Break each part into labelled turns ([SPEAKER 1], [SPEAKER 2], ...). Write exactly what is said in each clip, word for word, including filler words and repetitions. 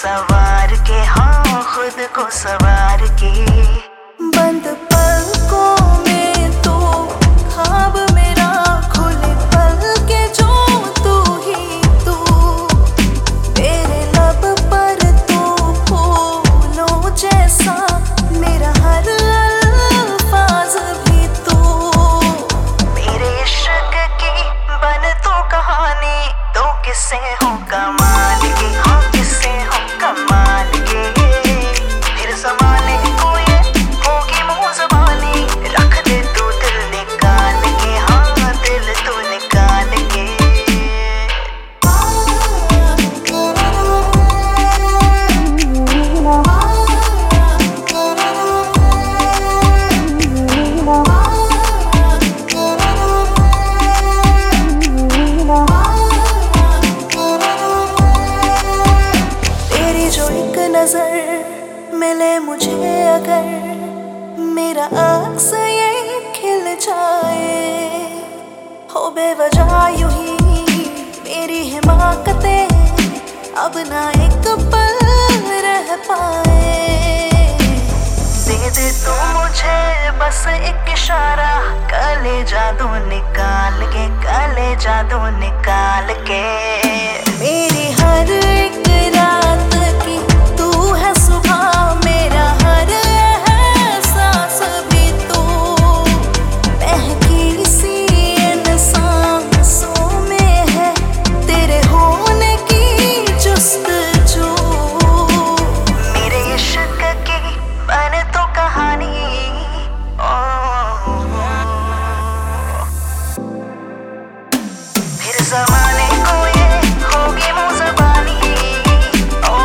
[SPEAKER 1] सवार के, हाँ खुद को सवार के।
[SPEAKER 2] बंद पलकों में तो ख्वाब मेरा खुले पल के जो तू ही तू, तेरे लब पर तो फूलों जैसा मेरा हर अल्फाज भी तू।
[SPEAKER 1] मेरे इश्क की बन तो कहानी, तो किस्से हो कमाल के, हाँ किस्से हो कमाल के। फिर ज़माने को ये होगी मुँह ज़बानी, रख दे तू दिल निकाल के, हाँ दिल तू निकाल के।
[SPEAKER 2] तेरी जो एक नजर मिले मुझे अगर, मेरा अक्स ये खिल जाए। हो बेवजह यूं ही मेरी हिमाकतें अब ना एक पल रह पाए।
[SPEAKER 1] दे दे तू मुझे बस एक इशारा, काले जादू निकाल के, काले जादू निकाल के।
[SPEAKER 2] मेरी हर एक रात की तू है सुबह, मेरा हर एहसास भी तू। बहकी सी इन सांसों में है तेरे होने की जुस्तजू।
[SPEAKER 1] मेरे इश्क की बने तो कहानी, ओ फिर ज़माने को ये होगी मुँह ज़बानी, ओ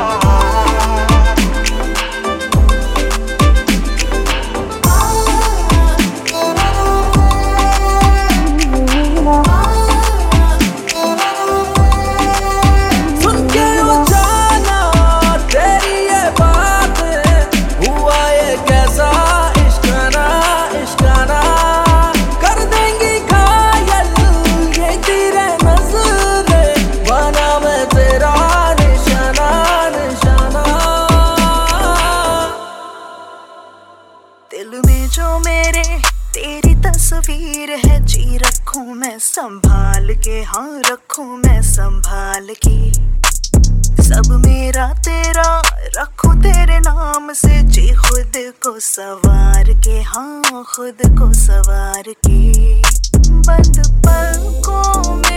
[SPEAKER 3] सुन के ओ जाना तेरी ये बात, हुआ ये कैसा इश्काना इश्काना। कर देंगी घायल ये तेरे नज़रे, बना मैं तेरा निशाना निशाना।
[SPEAKER 2] दिल में जो मेरे तेरी तस्वीर है, जी रखूं मैं संभाल के, हाँ रखूं मैं संभाल के। सब मेरा तेरा रखूं तेरे नाम से, जी खुद को सवार के, हाँ खुद को सवार के। बंद पलकों में